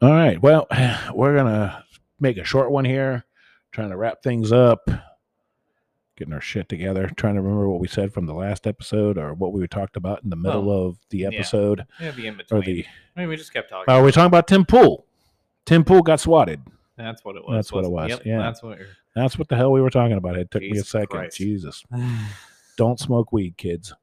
All right. Well, we're gonna make a short one here, trying to wrap things up, getting our shit together, trying to remember what we said from the last episode or what we talked about in the middle of the episode. Yeah, be in Or between. I mean, we just kept talking. we're talking about Tim Pool. Tim Pool got swatted. That's what it was. That's what it was. Yep, yeah. That's what the hell we were talking about. It took me a Jesus second. Christ. Jesus. Don't smoke weed, kids.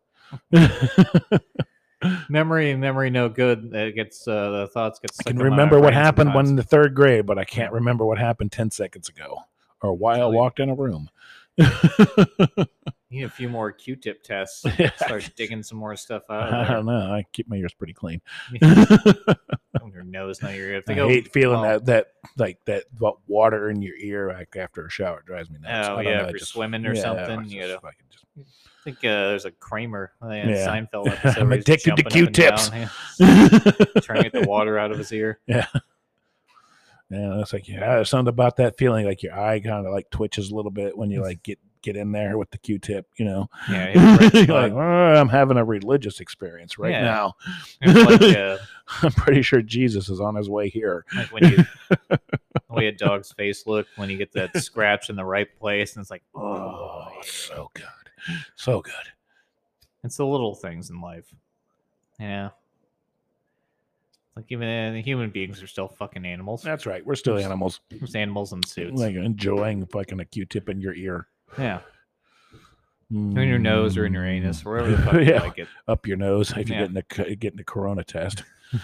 memory no good. It gets the thoughts get stuck. I can remember what happened when in the third grade, but I can't remember what happened 10 seconds ago or why I walked in a room. Need a few more Q-tip tests. Start digging some more stuff out. I don't know. I keep my ears pretty clean. Your nose, not your ear. I hate feeling that water in your ear like after a shower. It drives me nuts. Oh yeah, if you're swimming or something, you gotta. I think there's a Kramer Seinfeld episode. I'm addicted to Q-tips. Trying to get the water out of his ear. Yeah. Yeah, that's like there's something about that feeling like your eye kind of like twitches a little bit when you like get in there with the Q-tip, you know. Yeah, you're like, I'm having a religious experience right now. Like, I'm pretty sure Jesus is on his way here. Like when you the way a dog's face look when you get that scratch in the right place, and it's like, oh so good. So good. It's the little things in life. Yeah. Like even human beings are still fucking animals. That's right. We're still animals. Just animals in suits. Like enjoying fucking a Q-tip in your ear. Yeah. In your nose or in your anus, wherever the fuck you like it. Up your nose if you're getting a corona test.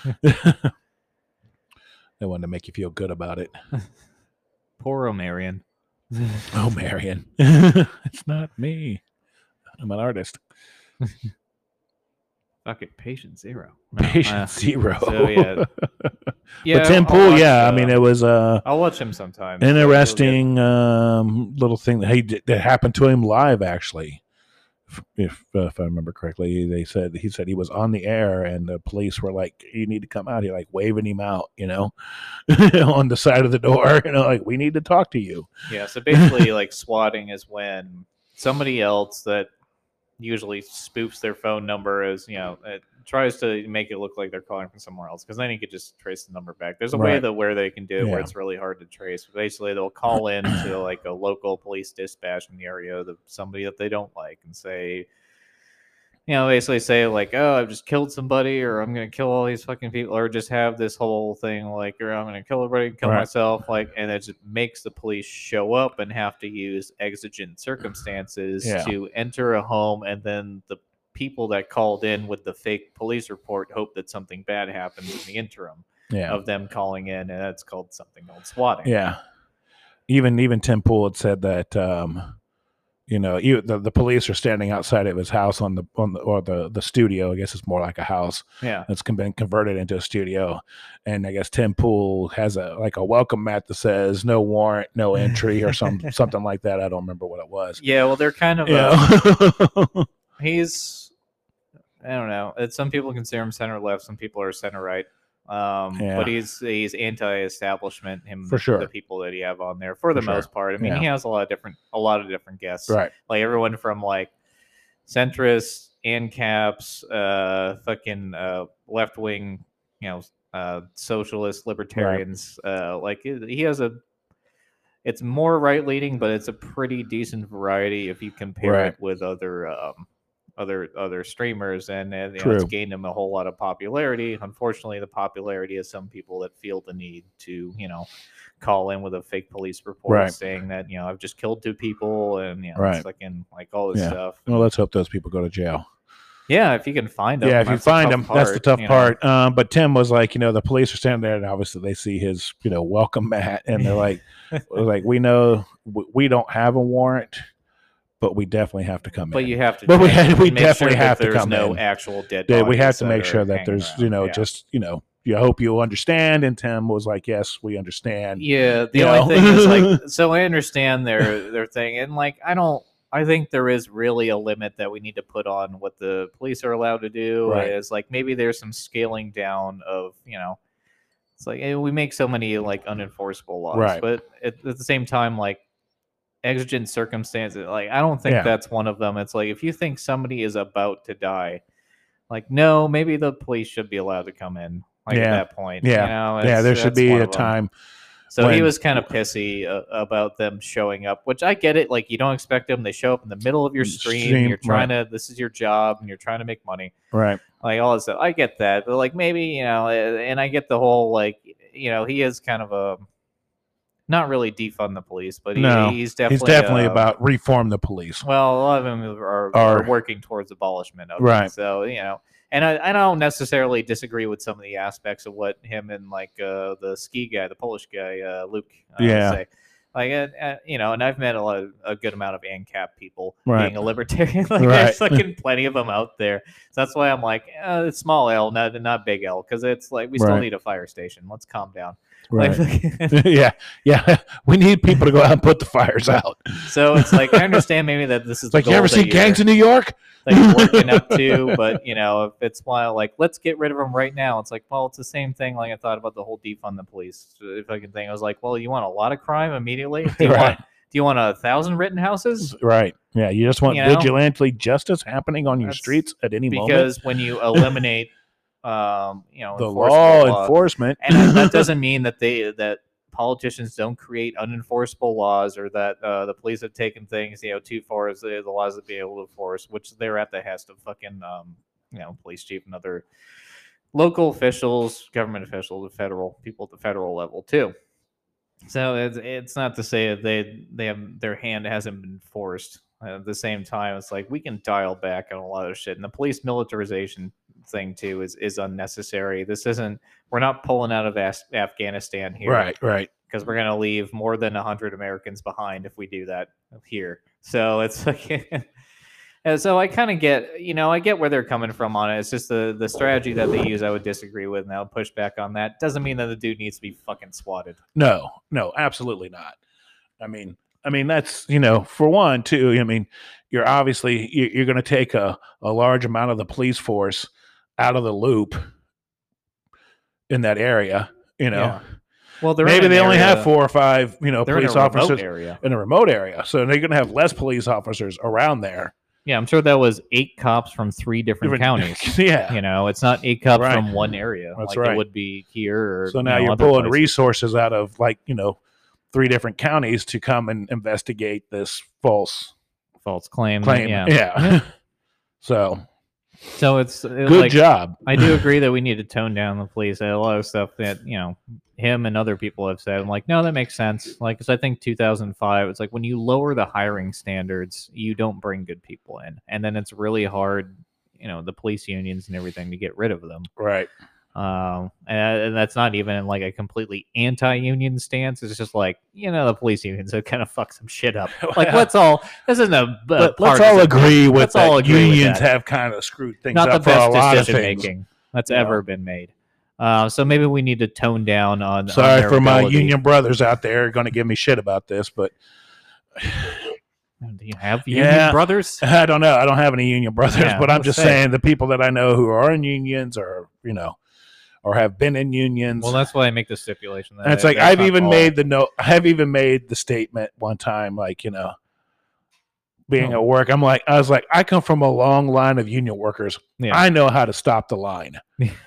They wanted to make you feel good about it. Poor O'Marion. Oh, Marion. It's not me. I'm an artist. Fuck it, patient zero. Patient zero. So, yeah. But Tim Pool, I mean, it was I'll watch him sometime. Interesting little thing that happened to him live, actually. If I remember correctly, he said he was on the air and the police were like, "You need to come out here," like waving him out, you know, on the side of the door, you know, like, "We need to talk to you." Yeah. So basically, like swatting is when somebody else that usually spoofs their phone number as, you know, it tries to make it look like they're calling from somewhere else, because then you could just trace the number back. There's a way where they can do it where it's really hard to trace. But basically, they'll call in to like a local police dispatch in the area of somebody that they don't like and say, you know, basically say like, "Oh, I've just killed somebody," or "I'm going to kill all these fucking people," or just have this whole thing like, "Or I'm going to kill everybody, kill myself," like, and it just makes the police show up and have to use exigent circumstances to enter a home, and then the people that called in with the fake police report hope that something bad happens in the interim of them calling in, and that's called something called swatting. Yeah. Even Tim Pool had said that. You know, the police are standing outside of his house on the studio. I guess it's more like a house. Yeah, that's been converted into a studio, and I guess Tim Pool has a welcome mat that says "No warrant, no entry" or something like that. I don't remember what it was. Yeah, well, they're kind of he's, I don't know. Some people consider him center left. Some people are center right. But he's anti-establishment. For sure. The people that he have on there for the most part. I mean, he has a lot of different guests. Right. Like everyone from like centrists, ANCAPs, fucking left wing, you know, socialist, libertarians. Like he has it's more right leaning, but it's a pretty decent variety if you compare it with other streamers, and you know, it's gained him a whole lot of popularity. Unfortunately, the popularity is some people that feel the need to, you know, call in with a fake police report saying that, you know, I've just killed 2 people, and you know, it's like all this stuff. Well, let's hope those people go to jail. Yeah, if you can find them. Yeah, if you find them, that's the tough part. But Tim was like, you know, the police are standing there, and obviously they see his, you know, welcome mat, and they're like, we know we don't have a warrant, but we definitely have to come in. But you have to. But we definitely have to come in. There's no actual dead. Yeah, we have to make sure that there's, you know, just, you know, you hope you understand. And Tim was like, "Yes, we understand." Yeah, the only thing is like, so I understand their thing, and like I think there is really a limit that we need to put on what the police are allowed to do. Is like maybe there's some scaling down of, you know, it's like we make so many like unenforceable laws, but at the same time, like, exigent circumstances, like I don't think that's one of them. It's like if you think somebody is about to die, like, no, maybe the police should be allowed to come in. Like Yeah. at that point, Yeah. you know, Yeah, there should that's be one a of 'em. time. So he when- was kind of pissy about them showing up, which I get it. Like, you don't expect them. They show up in the middle of your stream. You're trying to, this is your job, and you're trying to make money. Right. Like, all that stuff. I get that. But, like, maybe, you know, and I get the whole, like, you know, he is kind of a, not really defund the police, but No, he's he's definitely, definitely about reform the police. well, a lot of them are working towards abolishment of Right. it. So, you know, and I don't necessarily disagree with some of the aspects of what him and like the ski guy, the Polish guy, Luke, Yeah. say. Like, you know, and I've met a good amount of ANCAP people Right. being a libertarian. Like, Right. there's fucking plenty of them out there. So that's why I'm like, it's small L, not big L, because it's like we still Right. need a fire station. Let's calm down. Right. Like, yeah. We need people to go out and put the fires out. so it's like, I understand maybe that this is It's like, the you goal ever that see gangs in New York? that you're working up to, but you know, if it's like, let's get rid of them right now, it's like, well, it's the same thing. Like, I thought about the whole defund the police fucking thing. I was like, well, you want a lot of crime immediately? Do you Right. want 1,000 written houses? Right. Yeah. You just want You know? vigilante justice happening on your That's streets at any moment. Because when you eliminate, you know, The enforceable law enforcement. and that doesn't mean that politicians don't create unenforceable laws, or that the police have taken things, you know, too far as the laws to be able to enforce, which they're at the behest of fucking, you know, police chief and other local officials, government officials, the federal people at the federal level too. So it's not to say that they have their hand hasn't been forced. At the same time, it's like we can dial back on a lot of shit, and the police militarization thing too is unnecessary. This isn't. We're not pulling out of Afghanistan here, Right. because we're going to leave more than 100 Americans behind if we do that here. So it's like, and so I kind of get, you know, I get where they're coming from on it. It's just the strategy that they use I would disagree with, and I would push back on that. Doesn't mean that the dude needs to be fucking swatted. No, absolutely not. I mean, that's, you know, for one, too, I mean, you're obviously, you're going to take a large amount of the police force out of the loop in that area, you know. Yeah. Well, Maybe they only have 4 or 5, you know, they're police in a remote officers area. in a remote area. So they're going to have less police officers around there. Yeah, I'm sure that was 8 cops from 3 different counties. Yeah. You know, it's not 8 cops Right. from one area. That's like right. It would be here. Or, So now you know, you're other pulling places. resources out of, like, you know, 3 different counties to come and investigate this false claim. claim. Yeah. So it's good like, job. I do agree that we need to tone down the police. A lot of stuff that, you know, him and other people have said. I'm like, no, that makes sense. Like, because I think 2005, it's like when you lower the hiring standards, you don't bring good people in. And then it's really hard, you know, the police unions and everything to get rid of them. Right. And that's not even in like a completely anti-union stance. It's just like, you know, the police unions have kind of fucked some shit up. Like, Well, this isn't a let's all partisan- agree with let's all that. agree with Unions that. have kind of screwed things Not the up for a best lot of decision things. making that's Yeah. ever been made. So maybe we need to tone down on. Sorry their for my ability. union brothers out there going to give me shit about this, but Do you have union Yeah. brothers? I don't know. I don't have any union brothers, Yeah, but I'm let's just say. saying the people that I know who are in unions or, you know, or have been in unions. Well, that's why I make the stipulation. That And it's like that's I've not even all. made the note. I've even made the statement one time, like, you know, being Oh. at work. I was like, I come from a long line of union workers. Yeah. I know how to stop the line.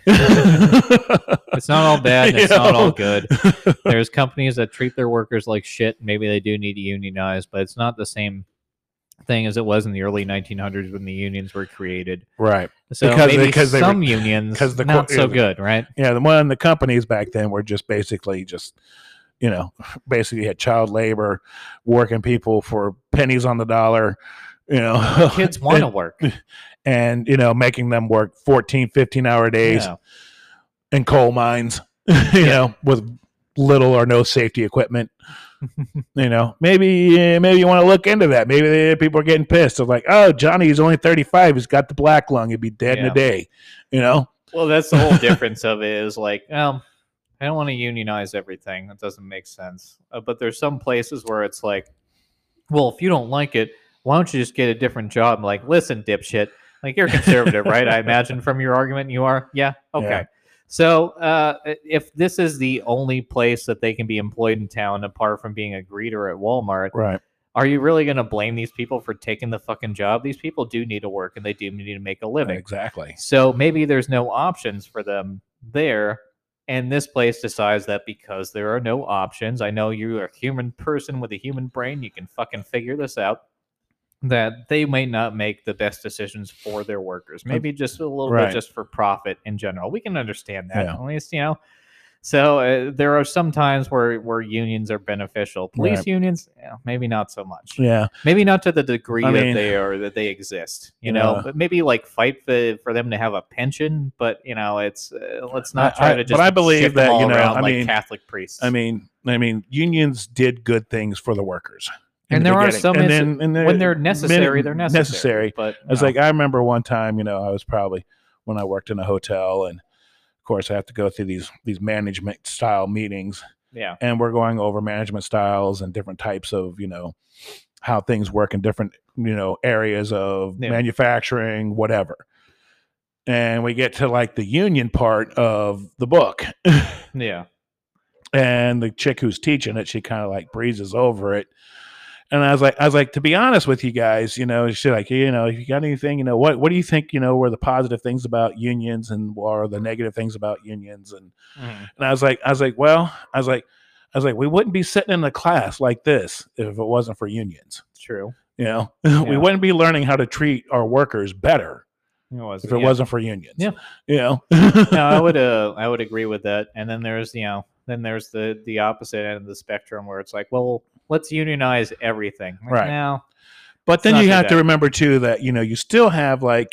It's not all bad and it's You not all know? good. There's companies that treat their workers like shit. Maybe they do need to unionize, but it's not the same thing as it was in the early 1900s when the unions were created. Right. So Because maybe they some were- unions because the not cor- so good, right? Yeah. The companies back then were just basically you know, basically had child labor, working people for pennies on the dollar, you know, Kids want to work. and, you know, making them work 14, 15-hour days Yeah. in coal mines, you know, with little or no safety equipment. You know, maybe you want to look into that. Maybe people are getting pissed. They're like, oh, Johnny's only 35. He's got the black lung. He'd be dead in Yeah. a day. You know? Well, that's the whole difference of it is like, I don't want to unionize everything. That doesn't make sense. But there's some places where it's like, well, if you don't like it, why don't you just get a different job? I'm like, listen, dipshit. Like, you're conservative, right? I imagine from your argument you are. Yeah. Okay. Yeah. So if this is the only place that they can be employed in town, apart from being a greeter at Walmart, Right. are you really going to blame these people for taking the fucking job? These people do need to work and they do need to make a living. Exactly. So maybe there's no options for them there. And this place decides that because there are no options, I know you're a human person with a human brain, you can fucking figure this out, that they might not make the best decisions for their workers. Maybe just a little bit Right. just for profit in general. We can understand that. Yeah. At least, So there are some times where unions are beneficial. Police Right. unions, maybe not so much. Yeah. Maybe not to the degree I mean, that they exist. But maybe like fight for them to have a pension. But it's let's not try to just. But I believe shift them that all around I like mean, Catholic priests. I mean, unions did good things for the workers. And there are some when they're necessary, they're necessary. Necessary. But it's like I remember one time, I was probably when I worked in a hotel, and of course I have to go through these management style meetings. Yeah. And we're going over management styles and different types of, how things work in different, areas of manufacturing, whatever. And we get to like the union part of the book. Yeah. And the chick who's teaching it, she kind of like breezes over it. And I was like, to be honest with you guys, she's like, if you got anything, what do you think, were the positive things about unions and or the negative things about unions? And and I was like, we wouldn't be sitting in a class like this if it wasn't for unions. True. We wouldn't be learning how to treat our workers better if it wasn't for unions. Yeah. No, I would agree with that. And then there's the opposite end of the spectrum where it's like, well, let's unionize everything. Like, right. Now, but then you have to remember too that you still have like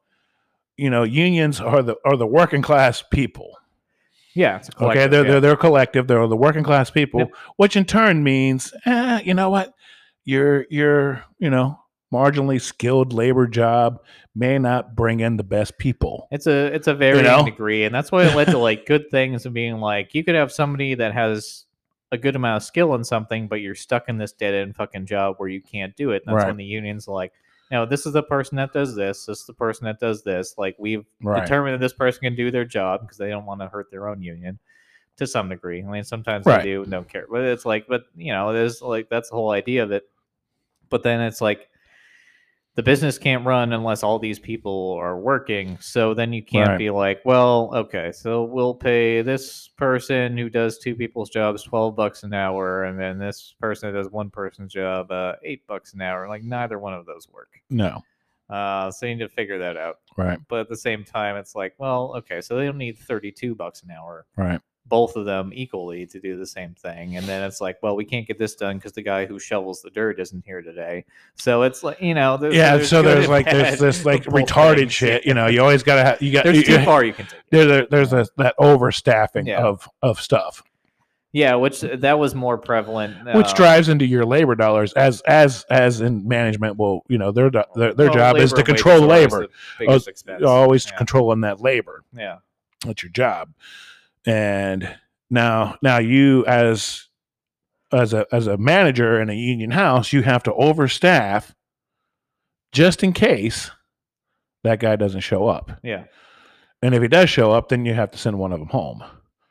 unions are the working class people. Yeah, it's a collective. Okay, they're collective. They're the working class people, which in turn means, you know what, your marginally skilled labor job may not bring in the best people. It's a varying degree, and that's why it led to like good things and being like you could have somebody that has a good amount of skill in something, but you're stuck in this dead end fucking job where you can't do it. And that's when the union's like, this is the person that does this. This is the person that does this. Like we've determined that this person can do their job because they don't want to hurt their own union to some degree. I mean, sometimes they do, don't care, but it's like, it is like that's the whole idea of it. But then it's like the business can't run unless all these people are working. So then you can't be like, well, okay, so we'll pay this person who does two people's jobs $12 an hour, and then this person that does one person's job $8 an hour. Like neither one of those work. No. So you need to figure that out. Right. But at the same time, it's like, well, okay, so they don't need $32 an hour. Right. Both of them equally to do the same thing. And then it's like, well, we can't get this done because the guy who shovels the dirt isn't here today. So it's like, there's there's this like retarded things. Shit. You always gotta have there's too far you can take there's that overstaffing of stuff. Yeah, which that was more prevalent, which drives into your labor dollars as in management. Well, their job is to control labor, always controlling that labor. Yeah, that's your job. And now you as a manager in a union house, you have to overstaff just in case that guy doesn't show up. Yeah. And if he does show up, then you have to send one of them home.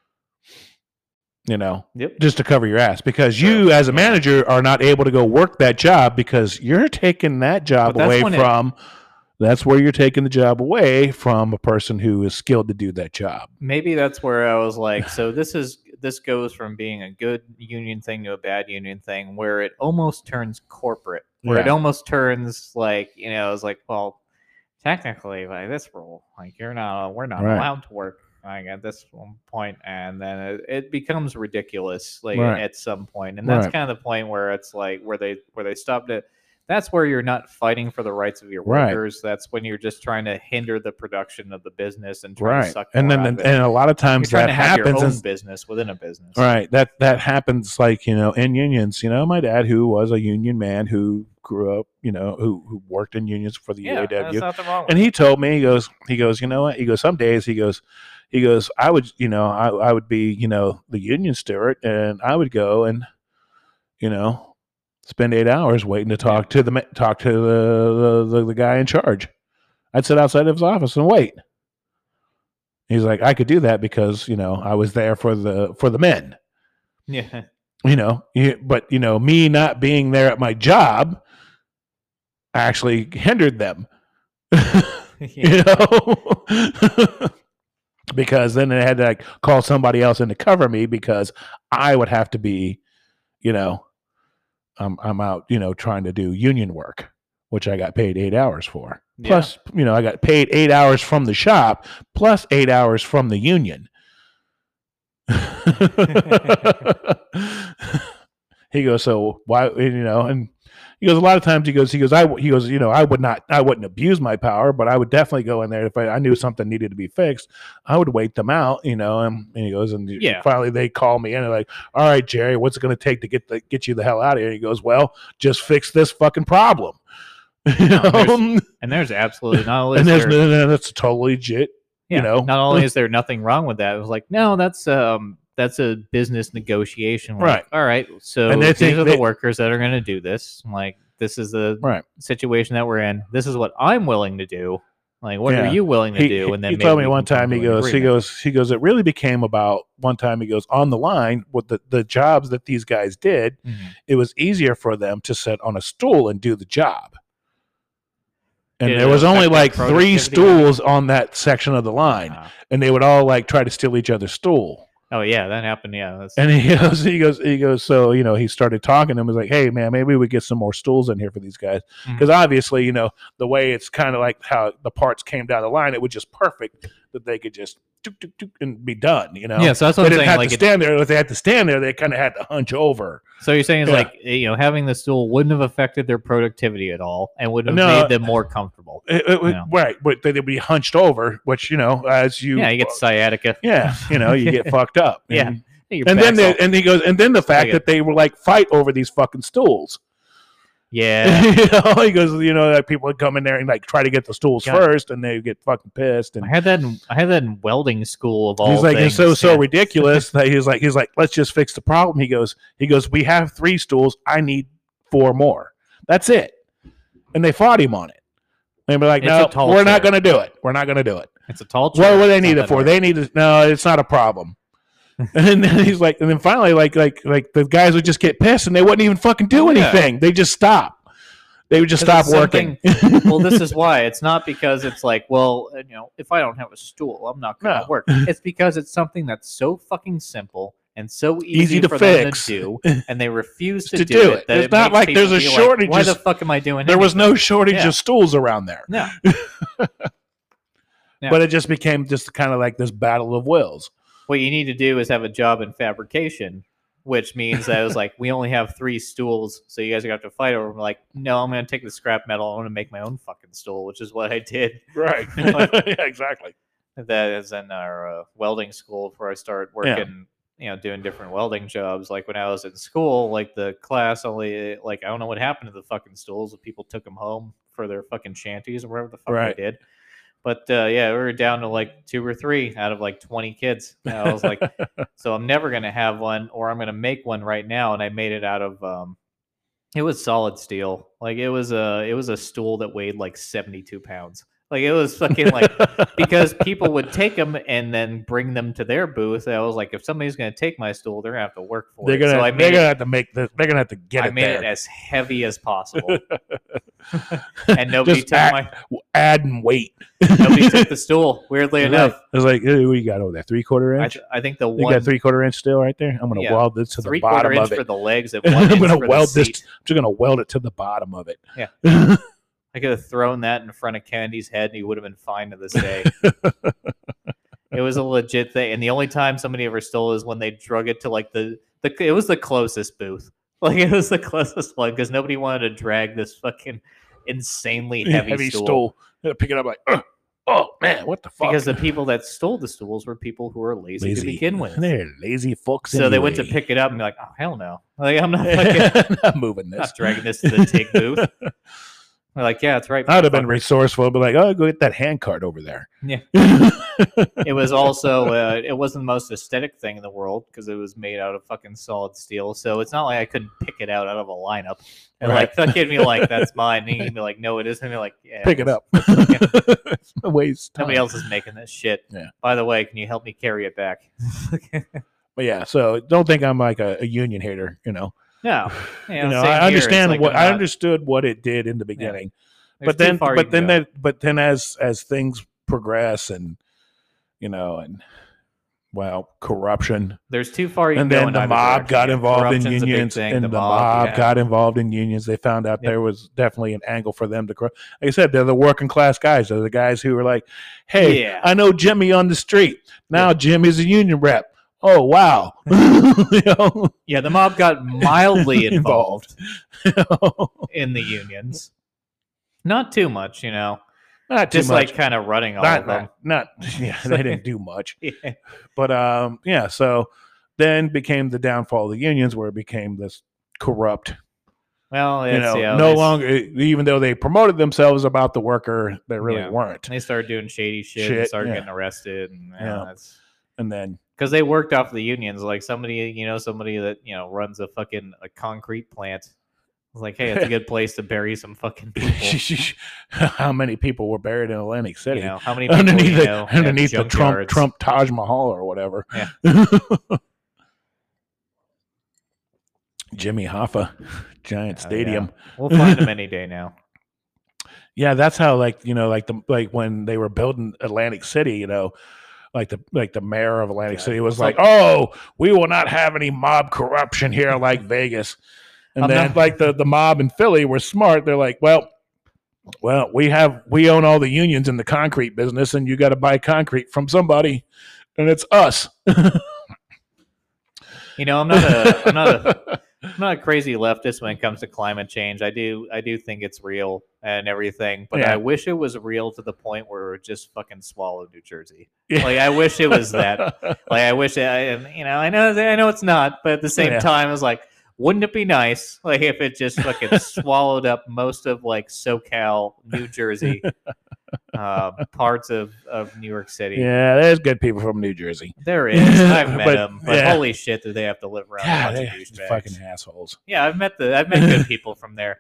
Just to cover your ass, because you as a manager are not able to go work that job because you're taking that job away from. That's where you're taking the job away from a person who is skilled to do that job. Maybe that's where I was like, so this goes from being a good union thing to a bad union thing, where it almost turns corporate, where it almost turns like, it's like, well, technically by this rule, like we're not allowed to work like at this point, and then it becomes ridiculous like at some point, and that's kind of the point where it's like where they stopped it. That's where you're not fighting for the rights of your workers. That's when you're just trying to hinder the production of the business and trying to suck more out of it. And a lot of times you're that happens your own business within a business. Right. That happens like, in unions. My dad, who was a union man who grew up, who worked in unions for the UAW. That's nothing wrong with and he told me, he goes, you know what? He goes, some days he goes, I would, I would be, the union steward, and I would go and, spend 8 hours waiting to talk to the guy in charge. I'd sit outside of his office and wait. He's like, I could do that because I was there for the men. Yeah. But me not being there at my job actually hindered them. because then they had to like call somebody else in to cover me because I would have to be, you know, I'm out, you know, trying to do union work, which I got paid 8 hours for. Yeah. Plus, you know, I got paid 8 hours from the shop plus 8 hours from the union. He goes, so why, you know, and he goes, a lot of times he goes, you know, I wouldn't abuse my power, but I would definitely go in there if I knew something needed to be fixed. I would wait them out, you know, and he goes, and finally they call me in and they're like, all right, Jerry, what's it going to take to get you the hell out of here? He goes, well, just fix this fucking problem. You know? There's absolutely not only that's totally legit. Yeah, you know, not only is there nothing wrong with that, it was like, no, that's a business negotiation. Like, right. All right. So and these are the workers that are going to do this. Like, this is the situation that we're in. This is what I'm willing to do. Like, what are you willing to do? And then he told me one time, he goes, it really became about one time, he goes, on the line with the jobs that these guys did, it was easier for them to sit on a stool and do the job. And there was only like 3 stools on that section of the line, and they would all like try to steal each other's stool. Oh yeah, that happened. Yeah, and he goes. So you know, he started talking to him. Was like, hey man, maybe we get some more stools in here for these guys, because obviously, you know, the way it's kind of like how the parts came down the line, it was just perfect that they could just and be done. You know, yeah. So that's what they I'm didn't saying. Have to stand there. If they had to stand there, they kind of had to hunch over. So you're saying it's like, you know, having the stool wouldn't have affected their productivity at all, and would have made them more comfortable. Right, but they'd be hunched over, which, you know, as you you get sciatica. Yeah, you know, you get fucked up. And, and then the fact that they were like fight over these fucking stools. Yeah, you know, he goes, you know, like people would come in there and like try to get the stools first, and they get fucking pissed. And I had that in welding school of all. He's like, things. it's so ridiculous that he's like, let's just fix the problem. He goes, we have 3 stools. I need 4 more. That's it. And they fought him on it. And be like, no, we're not going to do it. We're not going to do it. It's a tall chair. What do they need it for? They need it. No, it's not a problem. And then he's like, and then finally, like the guys would just get pissed, and they wouldn't even fucking do anything. They just stop. They would just stop working. Well, this is why. It's not because it's like, well, you know, if I don't have a stool, I'm not going to work. It's because it's something that's so fucking simple and so easy for fix. them to do, and they refuse to do it. It's not like there's a shortage. Why the fuck am I doing? There was no shortage of stools around there. No. But it just became just kind of like this battle of wills. What you need to do is have a job in fabrication, which means that it was like, we only have 3 stools, so you guys are going to have to fight over them. Like, no, I'm going to take the scrap metal. I want to make my own fucking stool, which is what I did. Right. Yeah, exactly. That is in our welding school before I started working, you know, doing different welding jobs. Like when I was in school, like the class only, like, I don't know what happened to the fucking stools. People took them home for their fucking shanties or whatever the fuck they did. But we were down to like 2 or 3 out of like 20 kids. And I was like, so I'm never going to have one, or I'm going to make one right now. And I made it out of, it was solid steel. Like it was a stool that weighed like 72 pounds. Like it was fucking like, because people would take them and then bring them to their booth. And I was like, if somebody's going to take my stool, they're going to have to work for it. So they're going to have to make this. They're going to have to get it. I made it as heavy as possible. And nobody just took add and weight. Nobody took the stool. Weirdly enough, I was like, hey, what you got over there? 3/4 inch. I think you got 3/4 inch steel right there. I'm going to weld this to the bottom of it. 3/4 inch for the legs. And 1 I'm going to weld this. I'm just going to weld it to the bottom of it. Yeah. I could have thrown that in front of Kennedy's head, and he would have been fine to this day. It was a legit thing, and the only time somebody ever stole is when they drug it to like it was the closest booth. Like it was the closest one because nobody wanted to drag this fucking insanely heavy stool. Pick it up like, oh man, what the fuck? Because the people that stole the stools were people who were lazy. To begin with. They're lazy fucks. So they went to pick it up and be like, oh hell no! Like I'm not fucking not moving this. Not dragging this to the TIG booth. We're like, yeah, that's right. I'd have been resourceful, but like, oh, go get that hand cart over there. Yeah. It was also, it wasn't the most aesthetic thing in the world because it was made out of fucking solid steel. So it's not like I couldn't pick it out of a lineup and like fucking be like, that's mine. And he'd be like, no, it isn't. And be like, yeah, pick it up. It's a waste. Nobody else is making this shit. Yeah. By the way, can you help me carry it back? But yeah, so don't think I'm like a union hater, you know. No, I understand I understood what it did in the beginning, but then as things progress and and corruption. There's too far you can And go then in the either mob direction. got Yeah, involved in corruption's a big unions, thing. and the mob yeah. got involved in unions. They found out Yep. there was definitely an angle for them to. Like I said, they're the working class guys. They're the guys who were like, "Hey, Yeah. I know Jimmy on the street. Now Jimmy's a union rep. Oh wow!" You know? Yeah, the mob got mildly involved You know? in the unions. Not too much, you know. Not too Just much. like kind of running all of them. Not yeah, they didn't do much. Yeah. But yeah, so then became the downfall of the unions, where it became this corrupt. Well, You it's, know, yeah, no they- longer, even though they promoted themselves about the worker, they really Yeah. weren't. They started doing shady shit and Shit, started yeah. getting arrested, and Yeah. that's And then because they worked off the unions. Like somebody that runs a concrete plant. was like, hey, it's a good place to bury some fucking people. how many people were buried in Atlantic City? You know, how many people underneath you know, underneath the have junkyards? Trump Taj Mahal or whatever. Yeah. Jimmy Hoffa, Giant Stadium. Yeah. We'll find him any day now. Yeah, that's how like when they were building Atlantic City, like the mayor of Atlantic City was like, "Oh, we will not have any mob corruption here like Vegas." And then like the mob in Philly were smart. They're like, well, we own all the unions in the concrete business, and you got to buy concrete from somebody, and it's us. I'm not a crazy leftist when it comes to climate change. I do think it's real and everything, but Yeah. I wish it was real to the point where it would just fucking swallow New Jersey. Yeah. Like I wish it was that. Like I wish I know it's not, but at the same Yeah. time, it's like, wouldn't it be nice, like if it just fucking swallowed up most of like SoCal, New Jersey, parts of New York City? Yeah, there's good people from New Jersey. There is. I've met But, them, but yeah. holy shit, do they have to live around Yeah, a bunch they of douchebags? fucking assholes. Yeah, I've met good people from there.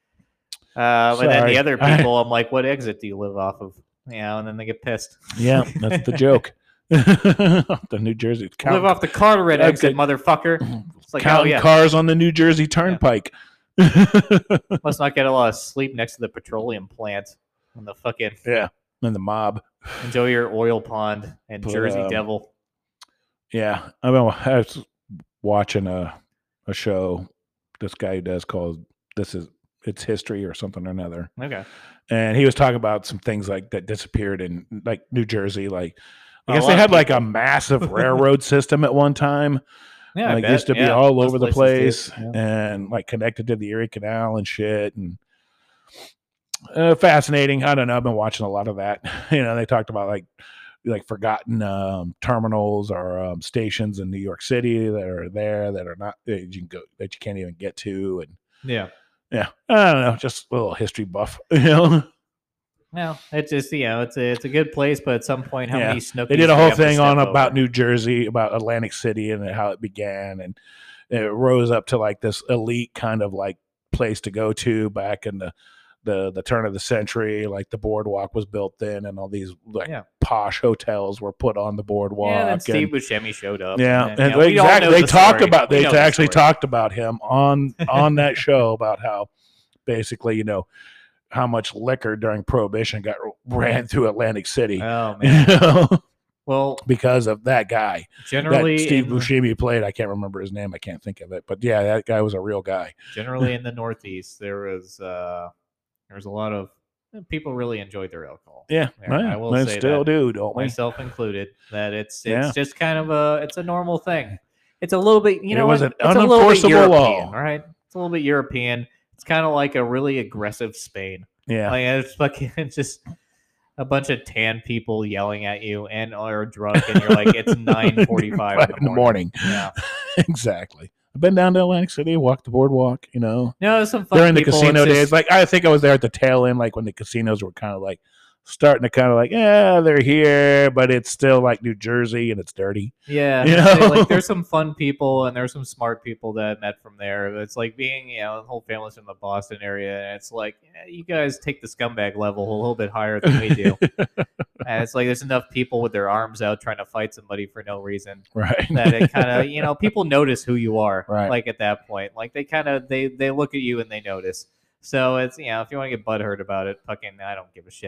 And then Sorry. the other people, I'm like, what exit do you live off of? And then they get pissed. Yeah, that's the joke. The New Jersey Live off the Carteret exit, motherfucker. It's like, counting cars on the New Jersey Turnpike. Must not get a lot of sleep next to the petroleum plant. And the fucking Yeah, and the mob. enjoy your oil pond and But, Jersey Devil. Yeah, I was watching a show this guy does called It's History or something or another, Okay. and he was talking about some things like that disappeared in like New Jersey. Like I A guess lot they of had like a people. massive railroad system at one time. Yeah, Like used to be all over the place, Yeah. and like connected to the Erie Canal and shit, and fascinating. I don't know. I've been watching a lot of that. They talked about like forgotten terminals or stations in New York City that are there that are not that you can't even get to, and Yeah. I don't know, just a little history buff. Well, it's just it's a good place, but at some point, how Yeah. many Snookies They did a do whole you have to thing on step about over? New Jersey, about Atlantic City, and how it began, and it rose up to like this elite kind of like place to go to back in the turn of the century. Like the boardwalk was built then, and all these like Yeah. posh hotels were put on the boardwalk. Yeah, then and- Steve Buscemi showed up. Yeah, and, and we all know exactly. They the talked story. about. We They know the actually story. talked about him on that show about how basically how much liquor during Prohibition ran through Atlantic City. Oh man. Well, Because of that guy generally, that Steve in, Buscemi played. I can't remember his name. I can't think of it. But yeah, that guy was a real guy. generally in the Northeast, there was a lot of people really enjoyed their alcohol. Yeah, I will they say still that, do, don't we? myself included. That it's Yeah. just kind of a normal thing. It's a little bit, It was an it's a little bit unenforceable European, law. right? It's a little bit European. It's kind of like a really aggressive Spain. Yeah, Like it's fucking it's just a bunch of tan people yelling at you and are drunk, and you're like, it's 9:45 in the morning. Yeah, Exactly. I've been down to Atlantic City, walked the boardwalk. no, there's some fun During the people. casino It's days. just- Like I think I was there at the tail end, like when the casinos were kind of like starting to kind of like, yeah, they're here, but it's still like New Jersey and it's dirty. Yeah, You I'd say, know? like there's some fun people and there's some smart people that I met from there. It's like being, the whole family's from the Boston area, and it's like you guys take the scumbag level a little bit higher than we do. And it's like there's enough people with their arms out trying to fight somebody for no reason Right. that it kind of, people notice who you are. Right. Like at that point, like they kind of they look at you and they notice. So it's if you want to get butthurt about it, fucking I don't give a shit.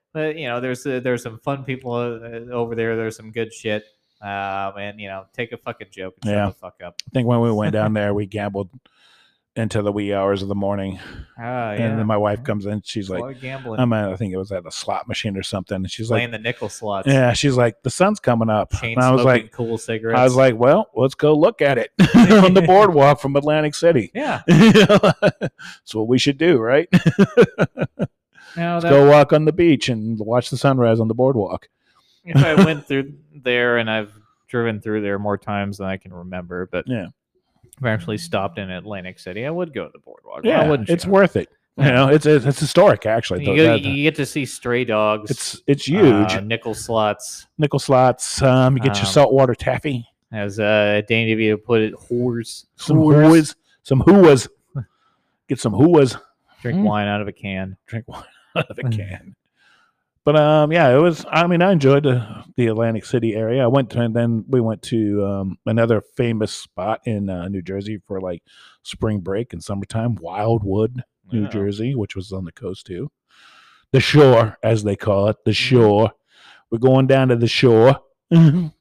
But there's some fun people over there. There's some good shit. And take a fucking joke and Yeah. shut the fuck up. I think when we went down there, we gambled into the wee hours of the morning. Yeah. And then my wife comes in. She's It's a like, lot of gambling. I think it was at a slot machine or something. And she's Playing like, the nickel slots. yeah, she's like, the sun's coming up. Chain And I was smoking like, cool cigarettes. I was like, well, let's go look at it on the boardwalk from Atlantic City. yeah. That's what we should do, right? Let's go walk on the beach and watch the sunrise on the boardwalk. If I went through there, and I've driven through there more times than I can remember, but Yeah. if I actually stopped in Atlantic City, I would go to the boardwalk. Yeah, Why wouldn't it's you? worth it. You know, it's historic actually. You get to see stray dogs. It's huge. Nickel slots. Nickel slots. You get your saltwater taffy. As Danny DeVito put it, whores. Some whoas. Some whoas. Get some whoas. Drink wine out of a can. Drink wine out of a can. But yeah, it was. I mean, I enjoyed the Atlantic City area. I went to, and then we went to another famous spot in New Jersey for like spring break and summertime, Wildwood, New Jersey, which was on the coast too. The shore, as they call it, the shore. We're going down to the shore. Go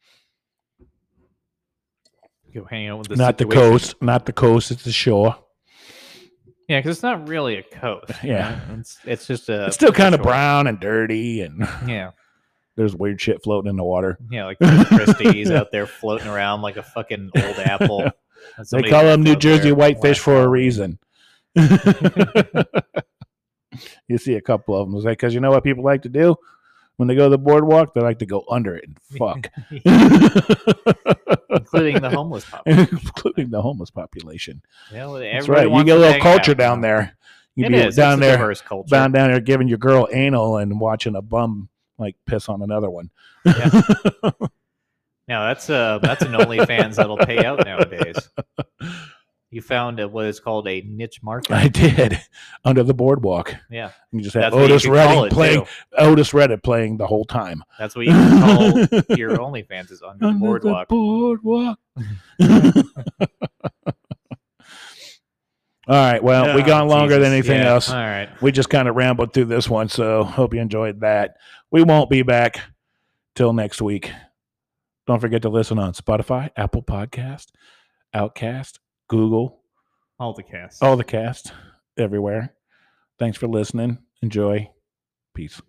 hang out with the Not situation. the coast, not the coast. It's the shore. Yeah, because it's not really a coast. Yeah, it's just a. It's still kind of shore. brown and dirty, and Yeah. there's weird shit floating in the water. Yeah, like Chris Christie's out there floating around like a fucking old apple. They call them New Jersey whitefish for a reason. You see a couple of them. It's like, because you know what people like to do when they go to the boardwalk? They like to go under it and fuck. Including the homeless population. Including the homeless population. Yeah, well, that's right. You get a little culture down there. You it be is. down it's there, a diverse culture. down there giving your girl anal and watching a bum like piss on another one. Yeah. Now that's an OnlyFans that'll pay out nowadays. You found what is called a niche market. I did under the boardwalk. Yeah, you just had Otis Redding playing. Otis Redding playing the whole time. That's what you can call your OnlyFans is under the boardwalk. The boardwalk. All right. Well, we gone longer than anything else. All right. We just kind of rambled through this one, so hope you enjoyed that. We won't be back till next week. Don't forget to listen on Spotify, Apple Podcast, Outcast, Google. All the cast. All the cast. Everywhere. Thanks for listening. Enjoy. Peace.